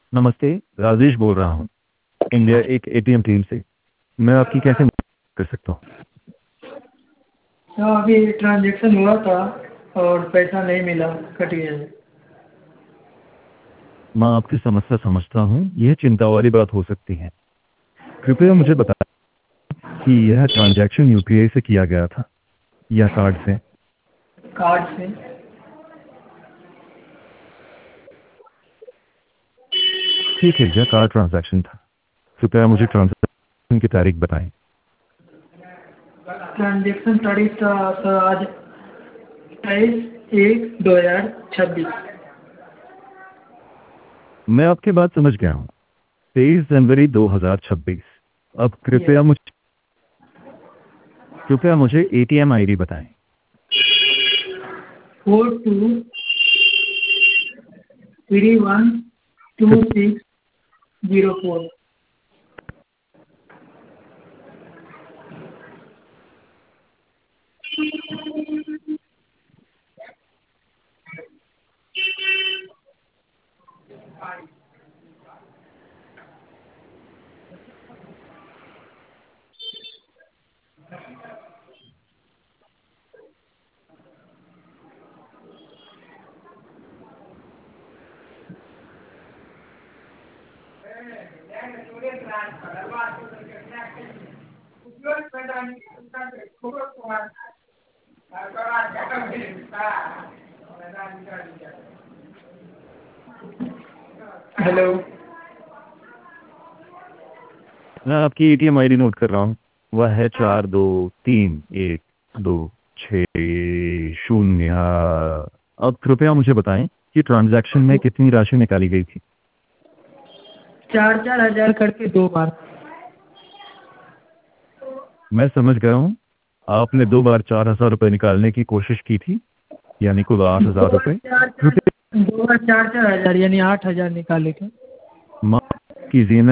नमस्ते, राजेश बोल रहा हूँ इंडिया एक एटीएम टीम से। मैं आपकी कैसे मदद कर सकता हूँ? हाँ, अभी ट्रांजेक्शन हुआ था और पैसा नहीं मिला, कट गया है। मैं आपकी समस्या समझता हूँ, यह चिंता वाली बात हो सकती है। कृपया मुझे बताएं कि यह ट्रांजैक्शन यूपीआई से किया गया था या कार्ड से? कार्ड से। ठीक है, यह कार्ड ट्रांजैक्शन था। कृपया मुझे ट्रांजैक्शन की तारीख बताएं। ट्रांजेक्शन तारीख था सर आज 23/1/2026। मैं आपकी बात समझ गया हूँ। 23 जनवरी 2026। अब कृपया मुझे एटीएम आईडी बताएं। 42312604। हेलो। मैं आपकी एटीएम आईडी नोट कर रहा हूँ। वह है 423126 अब कृपया मुझे बताएं कि ट्रांजैक्शन में कितनी राशि निकाली गई थी? 4-4 हज़ार करके 2 बार। मैं समझ गया हूँ। आपने 2 बार 4,000 रुपये निकालने की कोशिश की थी, यानी कुल 8,000 रुपये। कृपया 2 बार 4-4 हज़ार यानी 8 हज़ार निकाले थे। माफ कीजिए,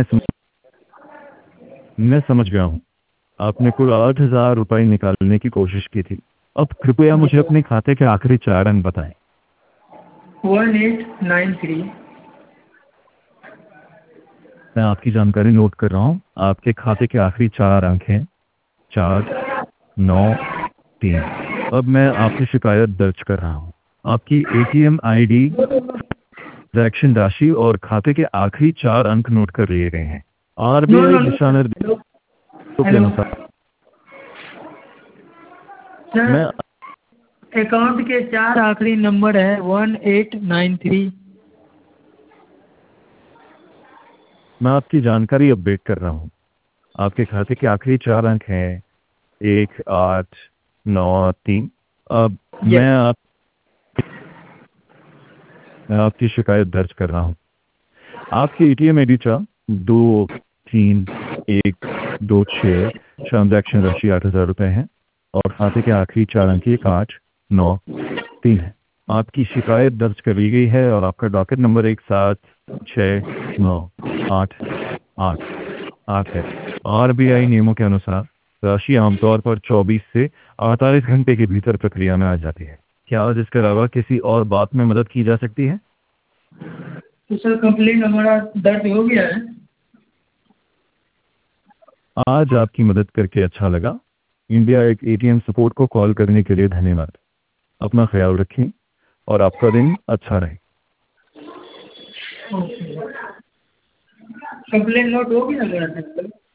मैं समझ गया हूँ। आपने कुल 8,000 रुपये निकालने की कोशिश की थी। अब कृपया मुझे अपने खाते के आखिरी 4 अंक बताएं। 1893। मैं आपकी जानकारी नोट कर रहा हूँ। आपके खाते के आखिरी 4 अंक हैं 493। अब मैं आपकी शिकायत दर्ज कर रहा हूँ। आपकी एटीएम आईडी, ट्रांजैक्शन राशि और खाते के आखिरी 4 अंक नोट कर लिए गए हैं। नो आरबीआई नो नो दिशा सर। निर्देशों के हेलो अनुसार सर, मैं अकाउंट के 4 आखिरी नंबर है 1893। मैं आपकी जानकारी अपडेट कर रहा हूँ। आपके खाते के आखिरी 4 अंक हैं 1893। अब यस। मैं आपकी शिकायत दर्ज कर रहा हूँ। आपकी एटीएम आईडी 431126, ट्रांजैक्शन राशि 8,000 रुपये है और खाते के आखिरी 4 अंक 1893 है। आपकी शिकायत दर्ज कर ली गई है और आपका डॉकेट नंबर 176988 है। आरबीआई नियमों के अनुसार राशि आमतौर पर 24 से 48 घंटे के भीतर प्रक्रिया में आ जाती है। क्या आज इसके अलावा किसी और बात में मदद की जा सकती है? तो सर कंप्लेंट हमारा दर्ज हो गया है। आज आपकी मदद करके अच्छा लगा। इंडिया एक एटीएम सपोर्ट को कॉल करने के लिए धन्यवाद। अपना ख्याल रखें और आपका दिन अच्छा रहे। ओके। कंप्लेंट नोट हो गया मेरा सर।